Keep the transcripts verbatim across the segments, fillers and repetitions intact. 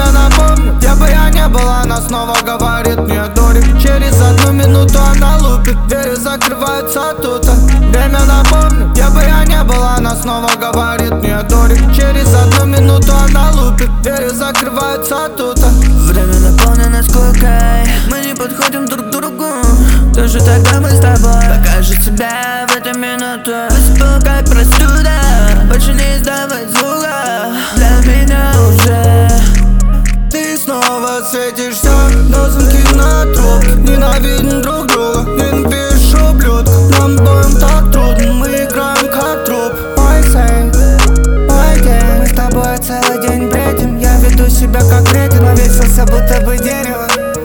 Время напомнит, где бы я не была, она снова говорит мне дури. Через одну минуту она лупит, двери закрываются оттуда. Время напомнит, где бы я не была, она снова говорит мне дури. Через одну минуту она лупит, двери закрываются оттуда. Время наполнено скукой, мы не подходим друг к другу. Тоже тогда мы с тобой покажет себя в эту минуту. Высыпал как простуда, больше не издавать звука. Для меня уже ты снова светишься, но звонки на трубке. Ненавидим друг друга, ненавидишь ублюдка. Нам боем так трудно, мы играем как труп. Мой сейф, мой день, мы с тобой целый день бредим. Я веду себя как кретин, навесился будто бы дерево.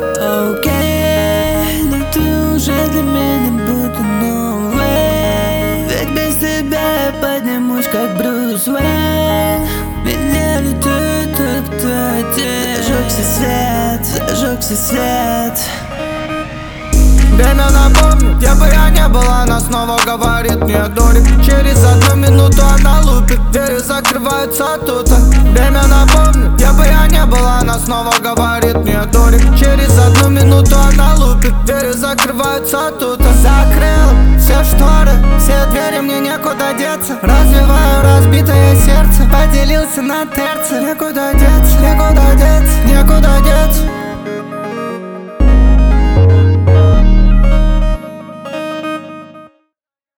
Окей, но ты уже для меня будто новый. Ведь без тебя я поднимусь как Брюс Уэйн. Меня летит только один. Зажегся свет, зажегся свет. Время напомнит, где бы я не была, она снова говорит мне дури. Через одну минуту она лупит, двери закрываются оттуда. Время напомнит, где бы я не была, она снова говорит мне дури. Через одну минуту она лупит, двери закрываются оттуда. Закрыла все шторы, все двери, мне некуда деться. Развиваю разбитое сердце, поделился на терцы. Некуда деться, некуда деться, некуда деться.